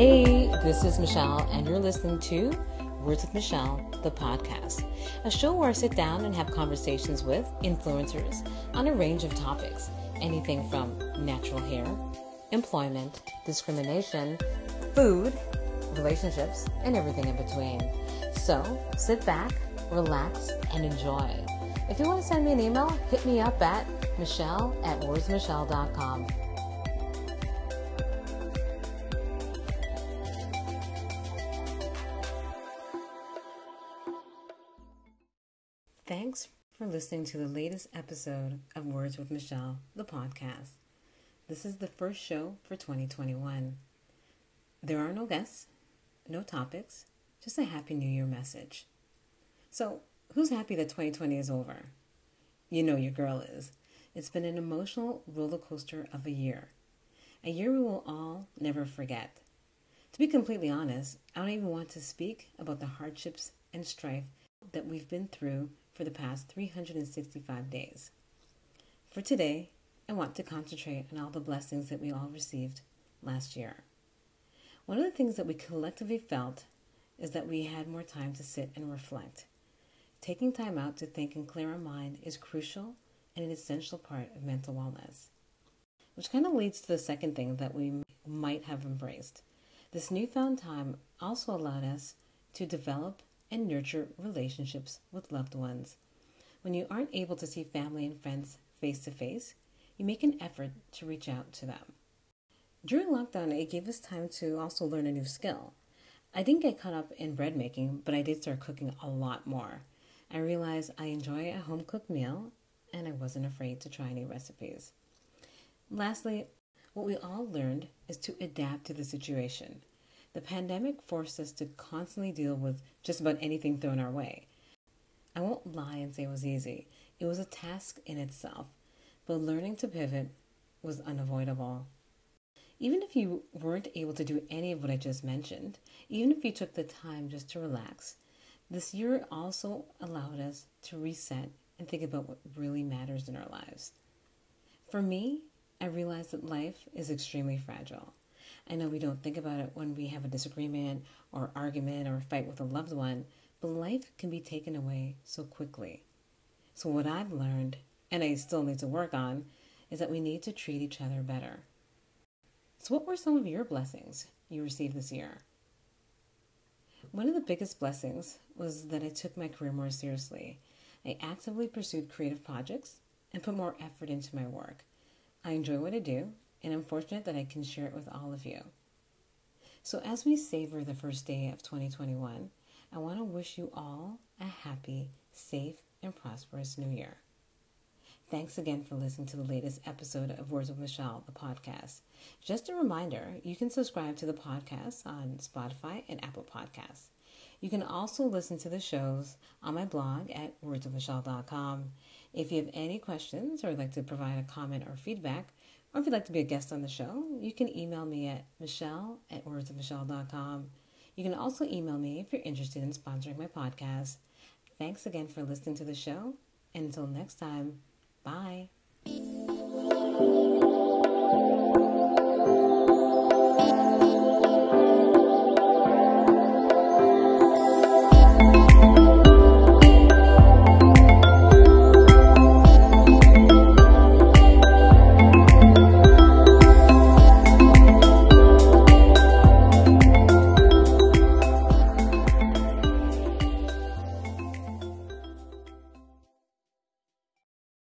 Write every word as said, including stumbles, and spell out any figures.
Hey, this is Michelle, and you're listening to Words with Michelle, the podcast, a show where I sit down and have conversations with influencers on a range of topics, anything from natural hair, employment, discrimination, food, relationships, and everything in between. So sit back, relax, and enjoy. If you want to send me an email, hit me up at michelle at words michelle dot com. Thanks for listening to the latest episode of Words with Michelle, the podcast. This is the first show for twenty twenty-one. There are no guests, no topics, just a Happy New Year message. So, who's happy that twenty twenty is over? You know your girl is. It's been an emotional roller coaster of a year. A year we will all never forget. To be completely honest, I don't even want to speak about the hardships and strife that we've been through for the past three hundred sixty-five days. For today, I want to concentrate on all the blessings that we all received last year. One of the things that we collectively felt is that we had more time to sit and reflect. Taking time out to think and clear our mind is crucial and an essential part of mental wellness. Which kind of leads to the second thing that we might have embraced. This newfound time also allowed us to develop and nurture relationships with loved ones. When you aren't able to see family and friends face to face, you make an effort to reach out to them. During lockdown, it gave us time to also learn a new skill. I didn't get caught up in bread making, but I did start cooking a lot more. I realized I enjoy a home-cooked meal, and I wasn't afraid to try new recipes. Lastly, what we all learned is to adapt to the situation. The pandemic forced us to constantly deal with just about anything thrown our way. I won't lie and say it was easy. It was a task in itself, but learning to pivot was unavoidable. Even if you weren't able to do any of what I just mentioned, even if you took the time just to relax, this year also allowed us to reset and think about what really matters in our lives. For me, I realized that life is extremely fragile. I know we don't think about it when we have a disagreement or argument or a fight with a loved one, but life can be taken away so quickly. So what I've learned, and I still need to work on, is that we need to treat each other better. So what were some of your blessings you received this year? One of the biggest blessings was that I took my career more seriously. I actively pursued creative projects and put more effort into my work. I enjoy what I do, and I'm fortunate that I can share it with all of you. So as we savor the first day of twenty twenty-one, I want to wish you all a happy, safe, and prosperous new year. Thanks again for listening to the latest episode of Words with Michelle, the podcast. Just a reminder, you can subscribe to the podcast on Spotify and Apple Podcasts. You can also listen to the shows on my blog at words with michelle dot com. If you have any questions or would like to provide a comment or feedback, or if you'd like to be a guest on the show, you can email me at michelle at words with michelle dot com. You can also email me if you're interested in sponsoring my podcast. Thanks again for listening to the show, and until next time, bye.